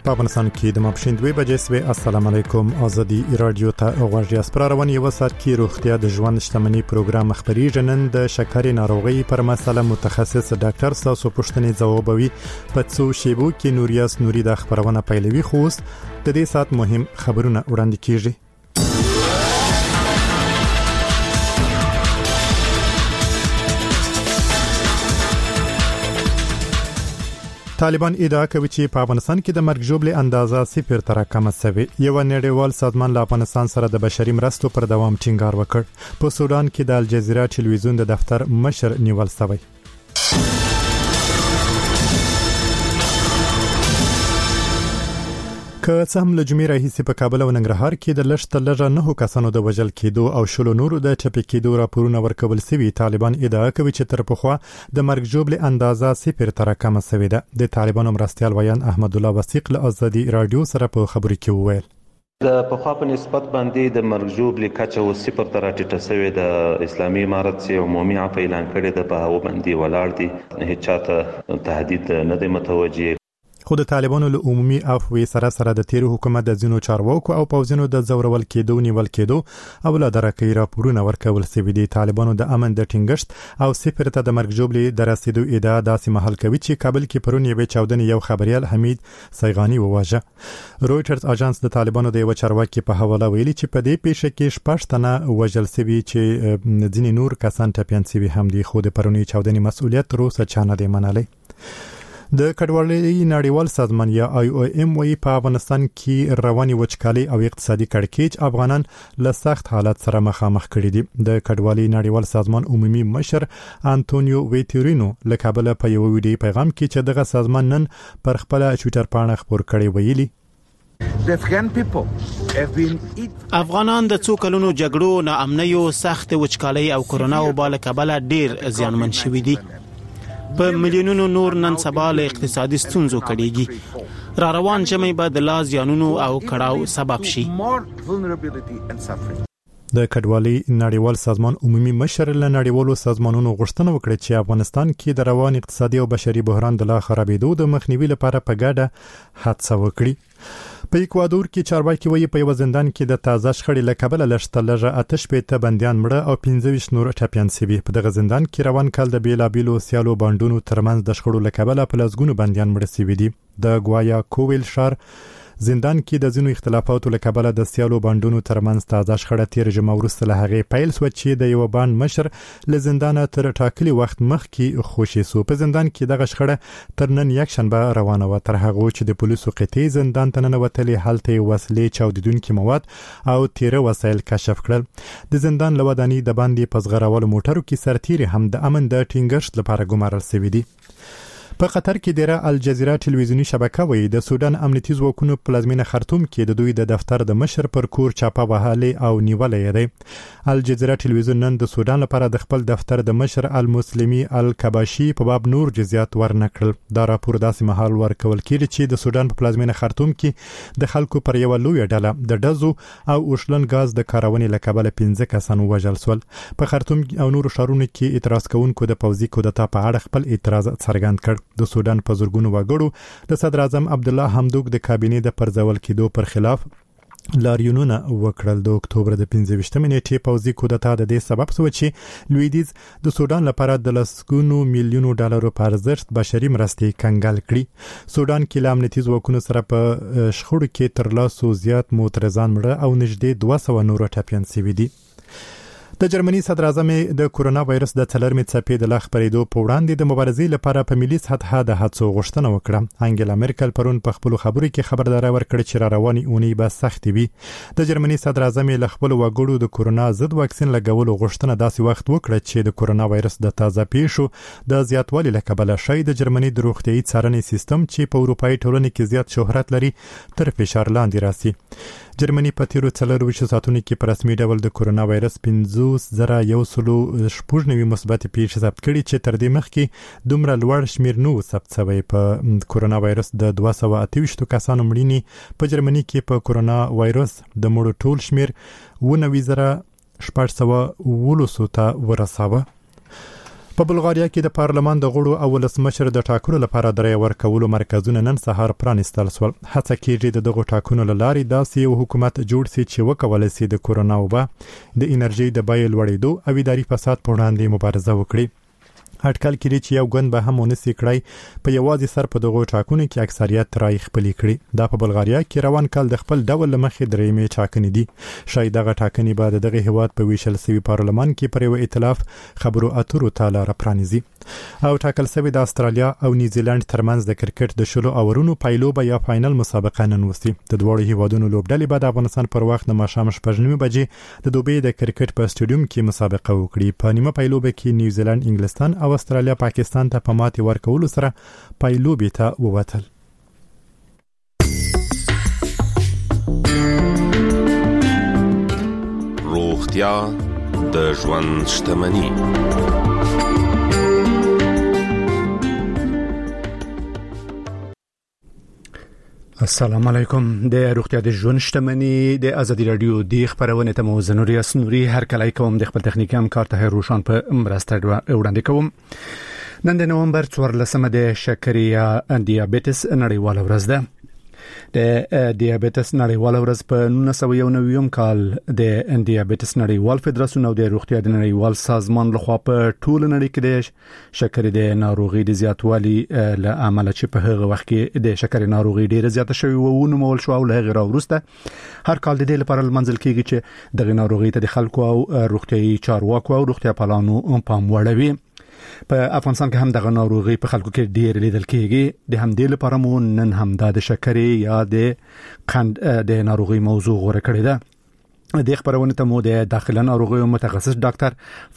په افغانستان کې د ماپښین 2 بجې سوي. السلام علیکم. ازادي رادیو ته غوږی اسپرارون یو سات کې روغتیا د ژوند شتمنۍ پروګرام خبري نن د شکرې ناروغي پر مسله متخصص ډاکټر تاسو پوښتنې ځوابوي. په څو شیبو کې نوریاس نوري د خبرونه پیلوي. خوست د دې سات مهم خبرونه وړاندې کیږي. طالبان ادعا کوي چې په افغانستان کې د مرګ ژوبلې اندازه 0 ته راکمه شوې. یو نړیوال سازمان له افغانستان سره د بشري مرستو پر دوام ټینګار وکړ. په سودان کې د الجزیره ټلویزیون د دفتر مشر نیول شوی. که څه هم له جمعې راهیسې په کابل او ننګرهار کې د لږ 9 کسانو د وژل کېدو او شلو نورو د ټپي کېدو راپورونه ورکول شوي، طالبان ادعا کوي چې تر پخوا د مرګ ژوبلې اندازه 0 ته راکمه شوې ده. د طالبانو مرستیال ویان احمد الله وثیق له ازادي رادیو سره په خبرو کې وویل د پخوا په نسبت باندې د مرګ ژوبلې کچه و 0 ته راټیټه شوې ده. اسلامي امارت چې عمومي عفو اعلان کړی د په هغه باندې ولاړ دي، هیڅ چاته تهدید نه دی متوجه. خو د طالبانو له عمومي عفو سره د تیر حکومت د ځینو چارواکو او پوځونو د زورول کېدو نیول کېدو او له درکې راپورونه ورکول شوي دي. طالبانو د امن د ټینګښت او 0 ته د مرګ ژوبلې د رسیدو ادعا داسې محل کوي چې کابل کې پرون یو چاودنې یو خبريال حمید سیغانی وواژه. رويټرز اژانس د طالبانو د یو چارواکي په حواله ویلي چې په دې پیښه کې 6 تنه وژل شوي چې ځینې نور کسان ټپيان شوي هم دي. خو د پرونی چاودنې مسؤلیت تر اوسه چا نه دی منلی. د کډوالۍ نړیوال سازمان یا IOM وی په افغانستان کې رواني وچکالي او اقتصادي کړکېچ افغانان له سخت حالت سره مخامخ کړي دي. د کډوالۍ نړیوال سازمان عمومي مشر انټونیو ویټورینو له کابل په یو ویډیو پیغام کې چې دغه سازمان نن پر خپل ټوئیټر پاڼه خبر کړی ویلي افغانان د څو کلونو جګړو، ناامنیو، سخت وچکالۍ او کرونا وبا له کبله ډیر زیانمن شوي دي. په میلیونونو نور نن سبا له اقتصادي ستونزو کړيږي. را روان جمعي به د لا زیانونو او کړهو سبب شي. د کډوالۍ نړیوال سازمان عمومي مشر له نړیوالو سازمانونو غوښتنه وکړه چې افغانستان کې د روان اقتصادي او بشري بحران د لا خرابېدو د مخنیوي لپاره په ګډه هڅه وکړي. په ایکوادور کې چارواکي وایي په یو زندان کې د تازه شخړې له کبله لږ آتش پېته بنديان مړه او 25 نور ټپيان شوي. په دغه زندان کې روان کال د بیلابیلو سیالو باندونو ترمنځ د شخړو له کبله په لسګونو بنديان مړه شوي دي. د ګوایا کوویل شار زندان کې د ځینو اختلافاتو له کبله د سیالو باندونو ترمنځ تازه شخړه تیر جمعه وروسته له هغې پیل شوه چې د یو باند مشر له زندانه تر ټاکلي وخت مخکې خوشي شو. په زندان کې دغه شخړه تر نن یکشنبه روانه وه، تر هغه چې د پولیسو قطعې زندان ته ننوتلې. هلته وسلې، چاودیدونکي مواد او تیره وسایل کشف کړل. د زندان له ودانۍ د باندې په ځغراولو موټرو کې سرتیري هم د امن د ټینګښت لپاره ګمارل شوي دي. په قطر کې د الجزیره ټلویزیونی شبکه وی د سودان امنیتي ځواکونو پلازمینه خرطوم کې د دوی د دفتر د مشر پر کور چاپه وهلې او نیولې ده. الجزیره ټلویزیون نن د سودان لپاره د خپل دفتر د مشر المسلمی الکباشي په باب نور جزئیات ورنکړل. دا راپور داسې مهال ورکول کېږي چې د سودان په پلازمینه خرطوم کې د خلکو پر یو لوی ډله د ډزو او اوشلن غاز د کارونې لکبله 15 کسان وژل شول. په خرطوم او نورو ښارونو کې اعتراض کوونکو د پوځي کودتا په اړه خپل اعتراض څرګند کړ. د سودان په زورګونو وګړو د صدر اعظم عبد الله حمدوک د کابینې د پرځول کېدو پر خلاف لاریونونه وکړل. د اکتوبر د 15 نیټې پوځي کودتا د دې سبب شو چې لویدیز د سودان لپاره د لسګونو میلیونو ډالرو په ارزښت بشري مرستې کنګال کړي. سودان کې له امنیتي ځواکونو سره په شخړو کې تر لاسو زیات معترضان مړه او نږدې 200 نور ټپيان شوي دي. د جرمني صدر اعظم د کورونا وایرس د څلورمې څپې د لا خپرېدو په وړاندې د مبارزې لپاره په ملي سطحه د هڅو غوښتنه وکړه. انګلا مرکل پرون په خپل خبرو کې خبرداري ورکړه چې را رواني اونۍ به سخت وي. د جرمني صدر اعظم له خپل وګړو د کورونا ضد واکسین لګولو غوښتنه داسې وخت وکړه چې د کورونا وایرس د تازه پیښو د زیاتوالي لکبله شي د جرمني د روغتيایي څارنې سیستم چې په اروپאי ټولنه کې زیات شهرت لري تر فشار لاندې راسي. جرمني په تیرو 24 ساعتونو کې په رسمي ډول د کورونا وایرس 50,196 مثبت پیښې ثبت کړي چې تر دې مخکې دومره لوړ شمیر نو ثبت شوی. په کورونا وایرس د 228 کسانو مړینې په جرمني کې په کورونا وایرس د مړو ټول شمیر 19,619 ته ورساوه. په بلغاریا کې د پارلمان د غړو او ولسمشر د ټاکنو لپاره د رای ورکولو مرکزونه نن سهار پرانیستل شول. هڅه کیږي د دغه ټاکنو لارې داسې یو حکومت جوړ شي چې وکولای شي د کورونا وبا د انرژي د بیې لوړېدو او اداري فساد په وړاندې مبارزه وکړي. اټکل کړي چې یو ګوند به هم ونسي کړی په یوازې سر په دغه ټاکنو کې اکثریت رای خپل کړي. دا په بلغاریا کې روان کال د خپل ډول مخې درېمې ټاکنې دي. شاید دغه ټاکنې بعد دغه هیواد په ویشل سوي پارلمان کې پر یو ائتلاف خبرو اترو ته لار پرانیزي. او ټاکل سوي د استرالیا او نیوزیلند ترمنځ د کرکټ د شلو اورونو پایلوبه یا فائنل مسابقه نن وسی. د دوړو هیوادونو لوبډلې بعد افغانستان پر وخت د ماښام 9:30 بجې د دوبۍ د کرکټ په سټیډیوم کې مسابقه وکړي. په نیمه پایلوبه کې نیوزیلند انګلستان او استرالیا پاکستان ته په ماتې ورکولو سره پایلوبې ته ووتل. روغتیا د ژوند شتمني. السلام علیکم. د روغتیا د ژوند شتمني د ازادي رادیو د خبرونه ته موزنوري اسنوري هر کله کوم د خپل تخنیکی همکار ته روشن په مرسته وړاندې کوم. نن د نومبر 14 د شکرې یا دیابیټس نړیواله ورځ ده. د دیابیټس نړیواله ورځ په 1991 کال د دیابیټس نړیوال فدراسیون او د روغتیا د نړیوال سازمان لخوا په ټول نړۍ کې د شکرې د ناروغي د زیاتوالي له امله چې په هغه وخت کې د شکرې ناروغي ډیره زیاته شوې و نو مول شو او له غیر وروسته هر کال د دې لپاره منځل کېږي چې د ناروغي ته د خلکو او روغتيایي چارواکو او روغتیا پالانو پام وړوي. په افغانستان کې هم د ناروغي په خلکو کې ډیر لیدل کېږي. د همدې لپاره مو نن هم د شکرې یا د قند د ناروغي موضوع غوړه کړې ده. د خبرونه ته مو د داخله ناروغي متخصص ډاکټر